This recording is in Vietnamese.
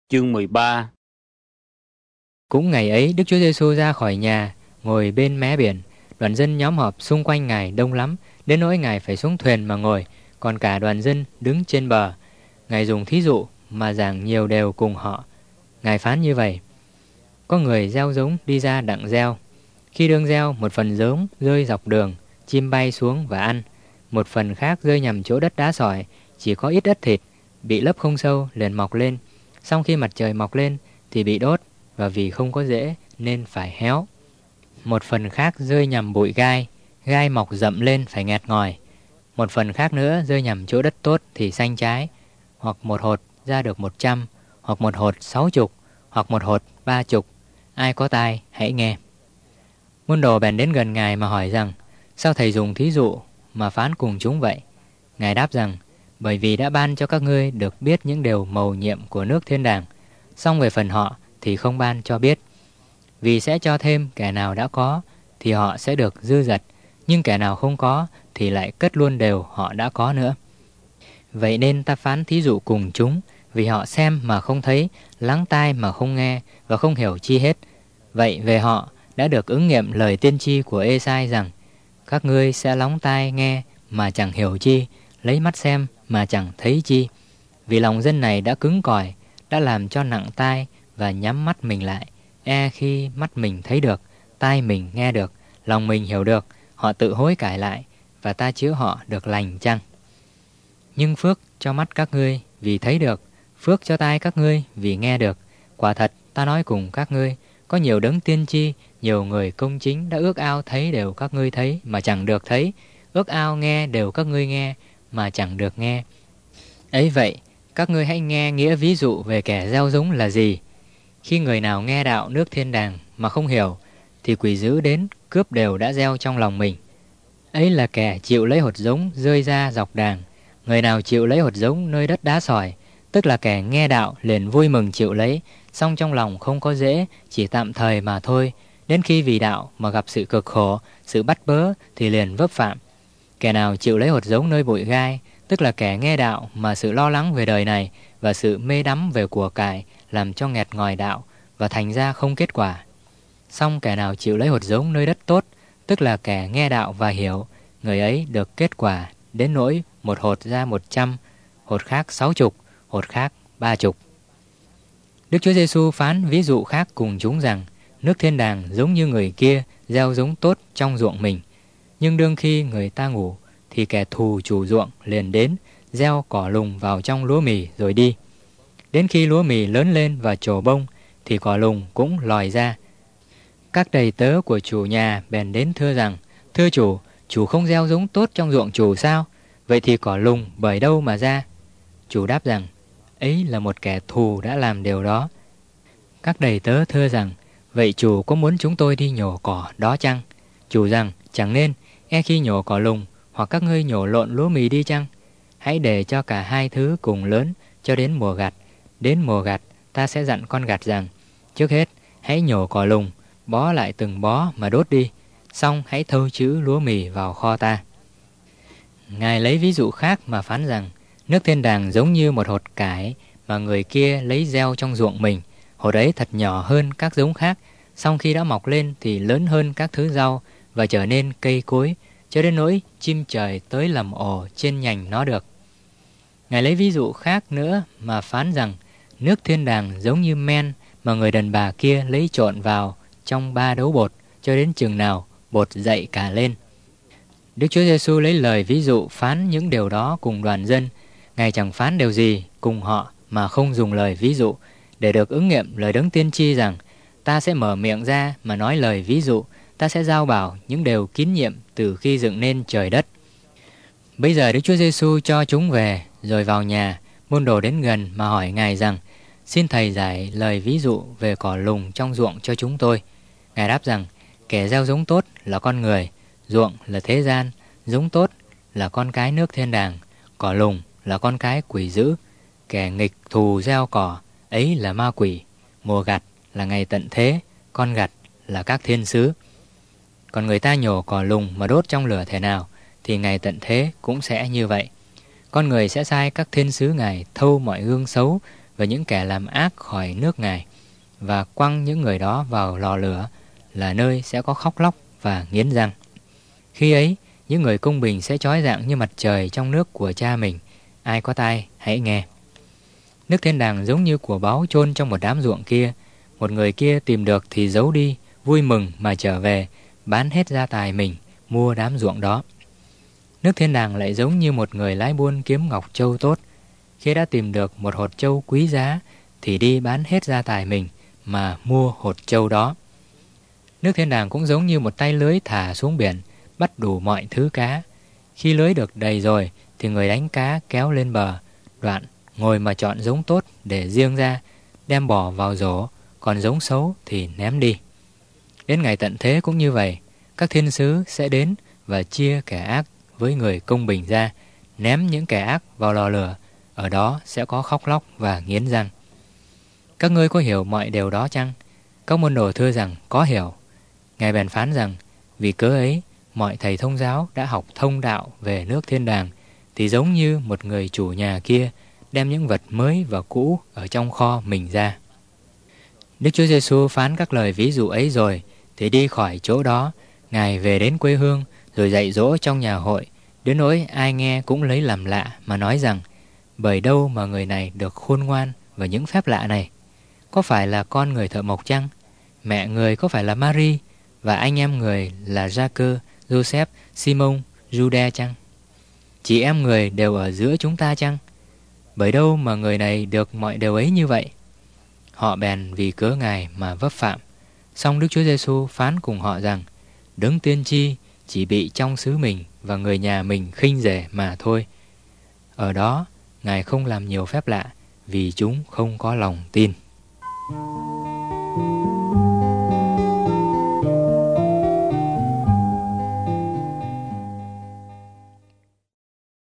Chương 13. Cũng ngày ấy, Đức Chúa Giêsu ra khỏi nhà, ngồi bên mé biển. Đoàn dân nhóm họp xung quanh Ngài đông lắm, đến nỗi Ngài phải xuống thuyền mà ngồi, còn cả đoàn dân đứng trên bờ. Ngài dùng thí dụ mà giảng nhiều đều cùng họ. Ngài phán như vậy: có người gieo giống đi ra đặng gieo. Khi đương gieo, một phần giống rơi dọc đường, chim bay xuống và ăn. Một phần khác rơi nhằm chỗ đất đá sỏi, chỉ có ít đất thịt, bị lấp không sâu liền mọc lên. Xong khi mặt trời mọc lên thì bị đốt, và vì không có rễ nên phải héo. Một phần khác rơi nhằm bụi gai, gai mọc rậm lên phải nghẹt ngòi. Một phần khác nữa rơi nhằm chỗ đất tốt thì xanh trái, hoặc một hột ra được 100, hoặc một hột 60, hoặc một hột 30. Ai có tai hãy nghe. Môn đồ bèn đến gần Ngài mà hỏi rằng: sao thầy dùng thí dụ mà phán cùng chúng vậy? Ngài đáp rằng: bởi vì đã ban cho các ngươi được biết những điều mầu nhiệm của nước thiên đàng, song về phần họ thì không ban cho biết. Vì sẽ cho thêm kẻ nào đã có thì họ sẽ được dư dật, nhưng kẻ nào không có thì lại cất luôn đều họ đã có nữa. Vậy nên ta phán thí dụ cùng chúng, vì họ xem mà không thấy, lắng tai mà không nghe, và không hiểu chi hết. Vậy về họ đã được ứng nghiệm lời tiên tri của Ê-sai rằng: các ngươi sẽ lóng tai nghe mà chẳng hiểu chi, lấy mắt xem mà chẳng thấy chi. Vì lòng dân này đã cứng cỏi, đã làm cho nặng tai và nhắm mắt mình lại. Khi mắt mình thấy được, tai mình nghe được, lòng mình hiểu được, họ tự hối cải lại, và ta chữa họ được lành chăng? Nhưng phước cho mắt các ngươi vì thấy được, phước cho tai các ngươi vì nghe được. Quả thật ta nói cùng các ngươi, có nhiều đấng tiên tri, nhiều người công chính đã ước ao thấy đều các ngươi thấy mà chẳng được thấy, ước ao nghe đều các ngươi nghe mà chẳng được nghe. Ấy vậy, các ngươi hãy nghe nghĩa ví dụ về kẻ gieo giống là gì. Khi người nào nghe đạo nước thiên đàng mà không hiểu, thì quỷ dữ đến cướp đều đã gieo trong lòng mình. Ấy là kẻ chịu lấy hột giống rơi ra dọc đàng. Người nào chịu lấy hột giống nơi đất đá sỏi, tức là kẻ nghe đạo liền vui mừng chịu lấy, song trong lòng không có dễ, chỉ tạm thời mà thôi. Đến khi vì đạo mà gặp sự cực khổ, sự bắt bớ thì liền vấp phạm. Kẻ nào chịu lấy hột giống nơi bụi gai, tức là kẻ nghe đạo mà sự lo lắng về đời này và sự mê đắm về của cải làm cho nghẹt ngòi đạo và thành ra không kết quả. Song kẻ nào chịu lấy hột giống nơi đất tốt, tức là kẻ nghe đạo và hiểu, người ấy được kết quả đến nỗi một hột ra 100, hột khác 60, hột khác 30. Đức Chúa Giêsu phán ví dụ khác cùng chúng rằng: nước thiên đàng giống như người kia gieo giống tốt trong ruộng mình. Nhưng đương khi người ta ngủ thì kẻ thù chủ ruộng liền đến, gieo cỏ lùng vào trong lúa mì rồi đi. Đến khi lúa mì lớn lên và trổ bông thì cỏ lùng cũng lòi ra. Các đầy tớ của chủ nhà bèn đến thưa rằng: thưa chủ, chủ không gieo giống tốt trong ruộng chủ sao? Vậy thì cỏ lùng bởi đâu mà ra? Chủ đáp rằng: ấy là một kẻ thù đã làm điều đó. Các đầy tớ thưa rằng: vậy chủ có muốn chúng tôi đi nhổ cỏ đó chăng? Chủ rằng: chẳng nên, khi nhổ cỏ lùng, hoặc các ngươi nhổ lộn lúa mì đi chăng? Hãy để cho cả hai thứ cùng lớn cho đến mùa gặt. Đến mùa gặt, ta sẽ dặn con gặt rằng: trước hết, hãy nhổ cỏ lùng, bó lại từng bó mà đốt đi, xong hãy thâu chữ lúa mì vào kho ta. Ngài lấy ví dụ khác mà phán rằng: nước thiên đàng giống như một hột cải mà người kia lấy gieo trong ruộng mình. Hột ấy thật nhỏ hơn các giống khác, song khi đã mọc lên thì lớn hơn các thứ rau và trở nên cây cối, cho đến nỗi chim trời tới làm ổ trên nhành nó được. Ngài lấy ví dụ khác nữa mà phán rằng: nước thiên đàng giống như men mà người đàn bà kia lấy trộn vào trong 3 đấu bột, cho đến chừng nào bột dậy cả lên. Đức Chúa Giêsu lấy lời ví dụ phán những điều đó cùng đoàn dân. Ngài chẳng phán điều gì cùng họ mà không dùng lời ví dụ, để được ứng nghiệm lời đấng tiên tri rằng: ta sẽ mở miệng ra mà nói lời ví dụ, ta sẽ giao bảo những điều kín nhiệm từ khi dựng nên trời đất. Bây giờ Đức Chúa Giêsu cho chúng về, rồi vào nhà. Môn đồ đến gần mà hỏi Ngài rằng: xin Thầy giải lời ví dụ về cỏ lùng trong ruộng cho chúng tôi. Ngài đáp rằng: kẻ gieo giống tốt là con người, ruộng là thế gian, giống tốt là con cái nước thiên đàng, cỏ lùng là con cái quỷ dữ. Kẻ nghịch thù gieo cỏ, ấy là ma quỷ. Mùa gặt là ngày tận thế, con gặt là các thiên sứ. Còn người ta nhổ cỏ lùng mà đốt trong lửa thể nào, thì ngày tận thế cũng sẽ như vậy. Con người sẽ sai các thiên sứ Ngài thâu mọi gương xấu và những kẻ làm ác khỏi nước Ngài, và quăng những người đó vào lò lửa, là nơi sẽ có khóc lóc và nghiến răng. Khi ấy, những người công bình sẽ chói rạng như mặt trời trong nước của Cha mình. Ai có tai, hãy nghe. Nước thiên đàng giống như của báu chôn trong một đám ruộng kia. Một người kia tìm được thì giấu đi, vui mừng mà trở về, bán hết gia tài mình, mua đám ruộng đó. Nước thiên đàng lại giống như một người lái buôn kiếm ngọc châu tốt. Khi đã tìm được một hột châu quý giá, thì đi bán hết gia tài mình mà mua hột châu đó. Nước thiên đàng cũng giống như một tay lưới thả xuống biển, bắt đủ mọi thứ cá. Khi lưới được đầy rồi, thì người đánh cá kéo lên bờ, đoạn ngồi mà chọn giống tốt để riêng ra, đem bỏ vào rổ, còn giống xấu thì ném đi. Đến ngày tận thế cũng như vậy, các thiên sứ sẽ đến và chia kẻ ác với người công bình ra, ném những kẻ ác vào lò lửa, ở đó sẽ có khóc lóc và nghiến răng. Các ngươi có hiểu mọi điều đó chăng? Các môn đồ thưa rằng có hiểu. Ngài bèn phán rằng, vì cớ ấy, mọi thầy thông giáo đã học thông đạo về nước thiên đàng, thì giống như một người chủ nhà kia đem những vật mới và cũ ở trong kho mình ra. Đức Chúa Giêsu phán các lời ví dụ ấy rồi, thì đi khỏi chỗ đó, Ngài về đến quê hương, rồi dạy dỗ trong nhà hội, đến nỗi ai nghe cũng lấy làm lạ mà nói rằng, bởi đâu mà người này được khôn ngoan và những phép lạ này? Có phải là con người thợ mộc chăng? Mẹ người có phải là Mary, và anh em người là Gia-cơ, Joseph, Simon, Jude chăng? Chị em người đều ở giữa chúng ta chăng? Bởi đâu mà người này được mọi điều ấy như vậy? Họ bèn vì cớ Ngài mà vấp phạm. Song Đức Chúa Giêsu phán cùng họ rằng, đấng tiên tri chỉ bị trong xứ mình và người nhà mình khinh rể mà thôi. Ở đó, Ngài không làm nhiều phép lạ, vì chúng không có lòng tin.